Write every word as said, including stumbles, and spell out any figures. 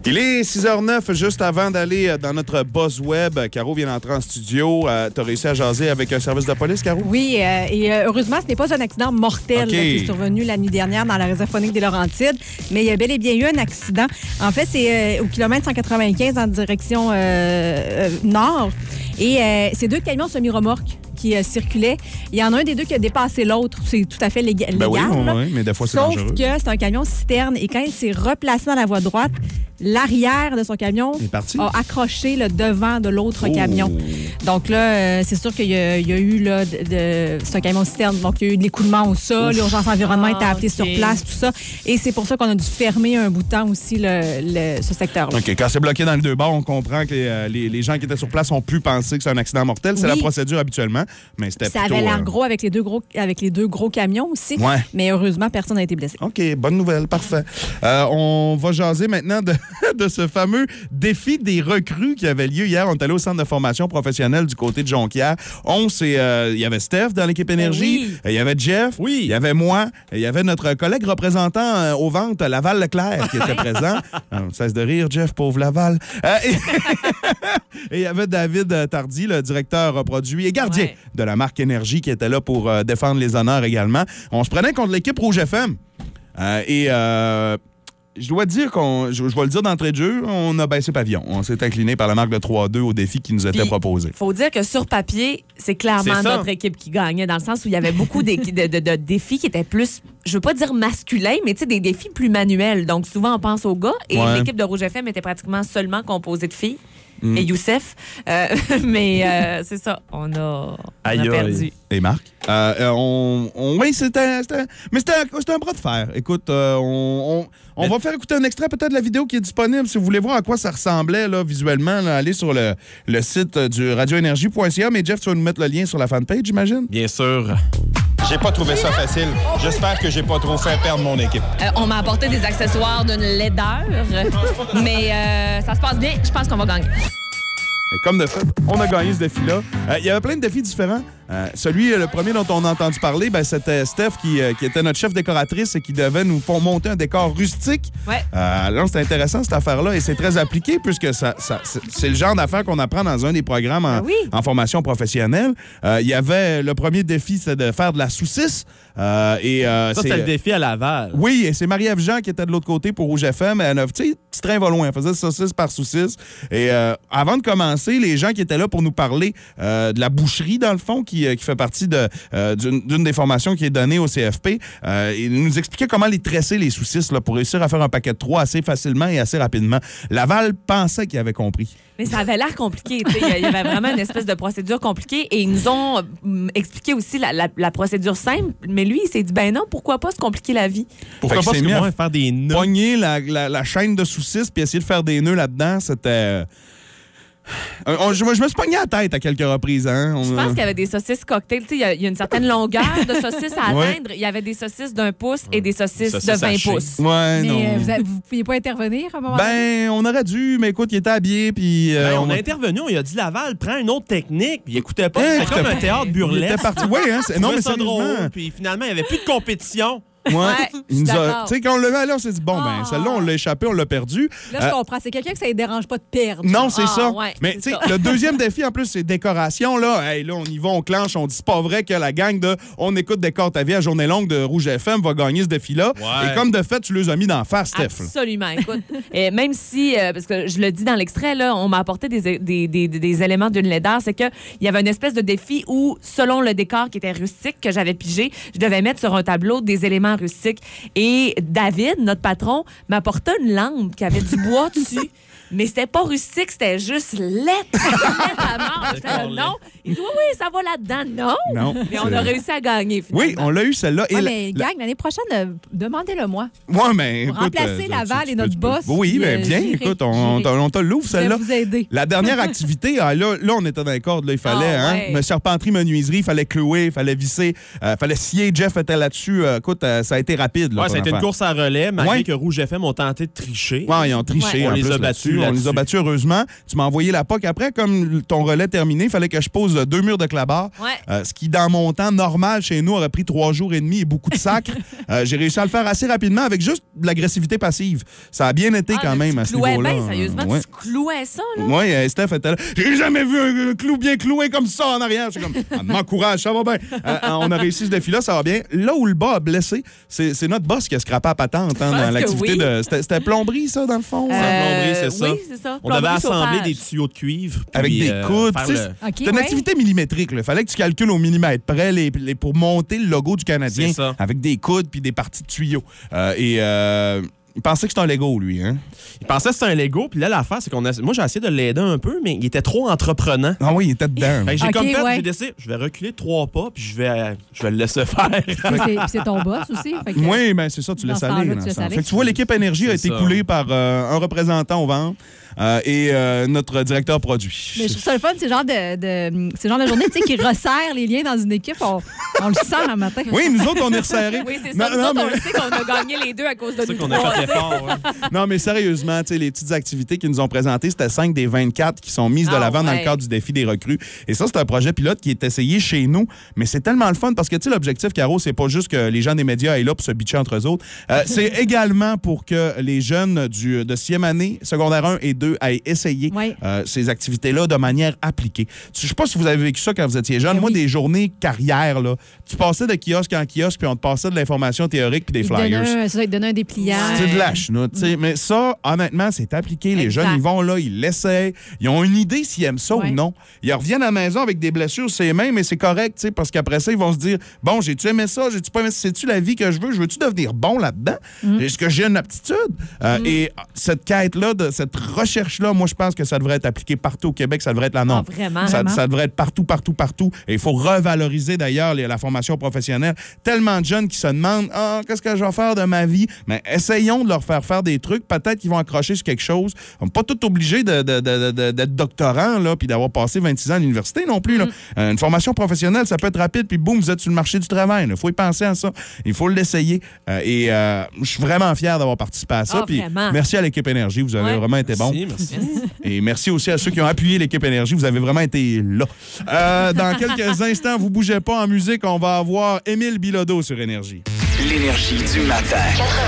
Il est six heures neuf, juste avant d'aller dans notre buzz web. Caro vient d'entrer en studio. Euh, tu as réussi à jaser avec un service de police, Caro? Oui, euh, et euh, heureusement, ce n'est pas un accident mortel okay. là, qui est survenu la nuit dernière dans la réserve faunique des Laurentides, mais il y a bel et bien eu un accident. En fait, c'est euh, au kilomètre cent quatre-vingt-quinze en direction euh, euh, nord. Et euh, c'est deux camions semi-remorques qui euh, circulaient. Il y en a un des deux qui a dépassé l'autre. C'est tout à fait léga- légal. Ben oui, oui, oui, mais des fois, c'est Sauf dangereux. que c'est un camion citerne et quand il s'est replacé dans la voie droite, l'arrière de son camion a accroché le devant de l'autre oh. camion. Donc là, euh, c'est sûr qu'il y a, il y a eu, là, de, de, c'est un camion citerne, donc il y a eu de l'écoulement au sol, Ouf. l'urgence environnement ah, était appelée okay. sur place, tout ça. Et c'est pour ça qu'on a dû fermer un bout de temps aussi le, le, ce secteur-là. OK. Quand c'est bloqué dans les deux bords, on comprend que les, les, les gens qui étaient sur place ont pu penser que c'est un accident mortel. C'est oui. la procédure habituellement, mais c'était Ça plutôt, avait l'air euh... gros avec les deux gros, avec les deux gros camions aussi, ouais. mais heureusement, personne n'a été blessé. OK. Bonne nouvelle. Parfait. Euh, on va jaser maintenant de, de ce fameux défi des recrues qui avait lieu hier. On est allé au centre de formation professionnelle du côté de Jonquière. On, c'est, euh, il y avait Steph dans l'équipe Énergie, il oui. y avait Jeff, oui. il y avait moi, il y avait notre collègue représentant euh, aux ventes, Laval-Leclerc, qui était présent. On cesse de rire, Jeff, pauvre Laval. Euh, et... et il y avait David Tardy, le directeur produit et gardien ouais. de la marque Énergie, qui était là pour euh, défendre les honneurs également. On se prenait contre l'équipe Rouge F M. Euh, et... Euh, Je dois dire qu'on, je, je vais le dire d'entrée de jeu, on a baissé pavillon. On s'est incliné par la marque de trois à deux au défi qui nous était Puis, proposé. Il faut dire que sur papier, c'est clairement c'est notre équipe qui gagnait, dans le sens où il y avait beaucoup de, de, de, de défis qui étaient plus, je veux pas dire masculins, mais tu sais, des défis plus manuels. Donc souvent, on pense aux gars. Et ouais. l'équipe de Rouge F M était pratiquement seulement composée de filles. Mm. Et Youssef. Euh, mais euh, c'est ça, on a, on a perdu. Et Marc? Euh, euh, on, on, oui, c'était, c'était, mais c'était, c'était un bras de fer. Écoute, euh, on, on, on va faire écouter un extrait peut-être de la vidéo qui est disponible. Si vous voulez voir à quoi ça ressemblait là, visuellement, là, allez sur le, le site du radio énergie point c a. Mais Jeff, tu vas nous mettre le lien sur la fanpage, j'imagine? Bien sûr. J'ai pas trouvé ça facile. J'espère que j'ai pas trop fait perdre mon équipe. Euh, on m'a apporté des accessoires d'une laideur, mais euh, ça se passe bien. Je pense qu'on va gagner. Et comme de fait, on a gagné ce défi-là. Il euh, y avait plein de défis différents. Euh, celui, le premier dont on a entendu parler, ben, c'était Steph qui, euh, qui était notre chef décoratrice et qui devait nous faire monter un décor rustique. Ouais. Euh, alors, c'était intéressant, cette affaire-là, et c'est très appliqué puisque ça, ça, c'est, c'est le genre d'affaires qu'on apprend dans un des programmes en, oui. en formation professionnelle. Il euh, y avait le premier défi, c'était de faire de la saucisse. Euh, et, euh, ça, c'est, c'était le défi à Laval. Oui, et c'est Marie-Ève Jean qui était de l'autre côté pour Rouge F M. Elle a, tu sais, petit train va loin. Elle faisait saucisse par saucisse. Et euh, avant de commencer, les gens qui étaient là pour nous parler euh, de la boucherie, dans le fond, qui, qui fait partie de, euh, d'une, d'une des formations qui est donnée au C F P, euh, ils nous expliquaient comment les tresser, les saucisses, là, pour réussir à faire un paquet de trois assez facilement et assez rapidement. Laval pensait qu'il avait compris. Mais ça avait l'air compliqué. Il y avait vraiment une espèce de procédure compliquée. Et ils nous ont euh, expliqué aussi la, la, la procédure simple. Mais lui, il s'est dit, ben non, pourquoi pas se compliquer la vie? Pourquoi pas se moi, faire des nœuds? Pogner la, la, la chaîne de saucisses puis essayer de faire des nœuds là-dedans, c'était... On, on, je, je me suis pogné la tête à quelques reprises. Hein? On, je pense qu'il y avait des saucisses cocktail. Il y, a, il y a une certaine longueur de saucisses à atteindre. Ouais. Il y avait des saucisses d'un pouce et des saucisses de vingt sachées. Pouces. Ouais, mais non. Euh, vous, vous pouviez pas intervenir à un moment Ben, donné? on aurait dû, mais écoute, il était habillé. Puis, euh, ben, on, on a a intervenu, on lui a dit Laval, prends une autre technique. Puis il écoutait pas. Hey, C'était comme un théâtre burlesque. Il était parti. Oui, hein, c'est, non, mais ça drôle. Puis finalement, il n'y avait plus de compétition. Ouais. ouais il nous a, tu sais, quand on l'a vu là, on s'est dit, bon, oh. ben, celle-là, on l'a échappé, on l'a perdu. Là, je euh, comprends. C'est quelqu'un que ça ne dérange pas de perdre. Non, c'est ah, ça. Ouais, mais, tu sais, le deuxième défi, en plus, c'est décoration, là. Hey, là, on y va, on clenche, on dit, c'est pas vrai que la gang de On écoute Décor ta vie à journée longue de Rouge F M va gagner ce défi-là. Ouais. Et comme de fait, tu les as mis d'en face, Steph. Absolument. Écoute, et même si, euh, parce que je le dis dans l'extrait, là, on m'a apporté des, des, des, des éléments d'une laideur, c'est qu'il y avait une espèce de défi où, selon le décor qui était rustique, que j'avais pigé, je devais mettre sur un tableau des éléments rustiques. Et David, notre patron, m'apportait une lampe qui avait du bois dessus. Mais c'était pas rustique, c'était juste lettre. lettre à mort. J'étais non. Il dit, oui, oui, ça va là-dedans. Non. Non. Mais on a réussi à gagner, finalement. Oui, on l'a eu, celle-là. Ouais, et mais la... gang, l'année prochaine, euh, demandez-le-moi. Oui, mais pour écoute, remplacer euh, Laval tu, et tu, notre tu, boss. Oui, mais bien, j'irai, écoute, on, on, on te l'ouvre, celle-là. Je vais vous aider. La dernière activité, ah, là, là, on était dans les cordes. Là, il fallait, oh, hein, ouais. une charpenterie menuiserie, il fallait clouer, il fallait visser, il euh, fallait scier. Jeff était là-dessus. Euh, écoute, euh, ça a été rapide. Là, ouais, ça a été une course à relais, malgré ouais. que Rouge F M ont tenté de tricher. Oui, ils ont triché. Ouais. On en les plus, a battus On là-dessus. les a battus heureusement. Tu m'as envoyé la P O C. Après, comme ton relais terminé, il fallait que je pose deux murs de clabar. Ouais. Euh, ce qui, dans mon temps normal chez nous, aurait pris trois jours et demi et beaucoup de sacres. euh, j'ai réussi à le faire assez rapidement avec juste de l'agressivité passive. Ça a bien été Ah, quand mais même tu à ce clouais niveau-là. bien, sérieusement, Ouais. tu clouais ça, là? Oui, euh, Steph était là. J'ai jamais vu un, un clou bien cloué comme ça en arrière. Je suis comme, ah, m'encourage, ça va bien. Euh, on a réussi ce défi-là, ça va bien. Là où le bas a blessé, c'est, c'est notre boss qui a scrappé à patente hein, dans l'activité oui. de. C'était, c'était plomberie, ça, dans le fond? Euh, plomberie, c'est ça. Oui, c'est ça. On devait Plomberie, assembler chauffage. des tuyaux de cuivre. Avec puis, des euh, coudes. faire tu sais, le- OK, c'est une ouais. activité millimétrique. Il fallait que tu calcules au millimètre près les, les- pour monter le logo du Canadien C'est ça. avec des coudes puis des parties de tuyaux. Euh, et euh, il pensait que c'était un Lego, lui. Hein? Il pensait que c'était un Lego, puis là, l'affaire, c'est qu'on a... Moi, j'ai essayé de l'aider un peu, mais il était trop entreprenant. Ah oui, il était dedans. Fait que j'ai Ok, comme fait, ouais. j'ai décidé, je vais reculer trois pas, puis je vais, je vais le laisser faire. Puis c'est- puis c'est ton boss aussi. fait que- Oui, ben c'est ça, tu Dans laisses ce aller. temps-là, dans tu ce laisses temps. aller. Fait que tu vois, l'équipe Énergie a C'est été ça. coulée par euh, un représentant au ventre euh, et euh, notre directeur produit. Mais je trouve ça le fun, c'est le genre de, de, c'est le genre de journée tu sais, qui resserre les liens dans une équipe. On, on le sent le matin. Oui, nous autres, on est resserrés. Oui, c'est Non, ça. Nous non, autres, on mais- le sait qu'on a gagné les deux à cause de C'est ça nous qu'on a trois, fait tu sais. l'effort. ouais. Non, mais sérieusement, tu sais, les petites activités qu'ils nous ont présentées, c'était cinq des vingt-quatre qui sont mises de Ah, l'avant dans ouais. le cadre du défi des recrues. Et ça, c'est un projet pilote qui est essayé chez nous. Mais c'est tellement le fun parce que, tu sais, l'objectif, Caro, c'est pas juste que les gens des médias aillent là pour se bitcher entre eux autres. Euh, c'est également pour que les jeunes du, de sixième année, secondaire un et deux, aillent essayer Ouais. euh, ces activités-là de manière appliquée. Je sais pas si vous avez vécu ça quand vous étiez jeune. Ben Moi, oui. des journées carrière, là, tu passais de kiosque en kiosque, puis on te passait de l'information théorique puis des Il te donne flyers. un- c'est ça, il te donne un dépliant. C'est de la chenoute, tu sais. Mais ça, honnêtement, c'est appliqué. Les Exact. jeunes, ils vont là, ils l'essayent. Ils ont une idée s'ils aiment ça Ouais. ou non. Ils reviennent à la maison avec des blessures sur les mains, mais c'est correct, tu sais, parce qu'après ça, ils vont se dire, bon, j'ai-tu aimé ça? J'ai-tu pas aimé ça? C'est-tu la vie que je veux? Je veux-tu devenir bon là-dedans? Est-ce que j'ai une aptitude? Euh, Et cette quête-là, de, cette recherche-là, moi, je pense que ça devrait être appliqué partout au Québec. Ça devrait être la norme. Ah, vraiment? Ça, Vraiment? ça devrait être partout, partout, partout. Et il faut revaloriser d'ailleurs les- la formation professionnelle. Tellement de jeunes qui se demandent ah, qu'est-ce que je vais faire de ma vie? Mais essayons de leur faire faire des trucs. Peut-être qu'ils vont accrocher sur quelque chose. On n'est pas tout obligé de, de- de- de- d'être doctorant là, puis d'avoir passé vingt-six ans à l'université non plus. Là. Euh, une formation professionnelle, ça peut être rapide, puis boum, vous êtes sur le marché du travail. Il faut y penser à ça. Il faut l'essayer. Euh, et euh, je suis vraiment fier d'avoir participé à ça. Ah, Puis vraiment? merci à l'équipe Énergie. Vous avez Ouais. vraiment été bon. Merci, merci. Et merci aussi à ceux qui ont appuyé l'équipe Énergie. Vous avez vraiment été là. Euh, dans quelques instants, vous bougez pas en musique. On va avoir Émile Bilodeau sur Énergie. L'énergie du matin.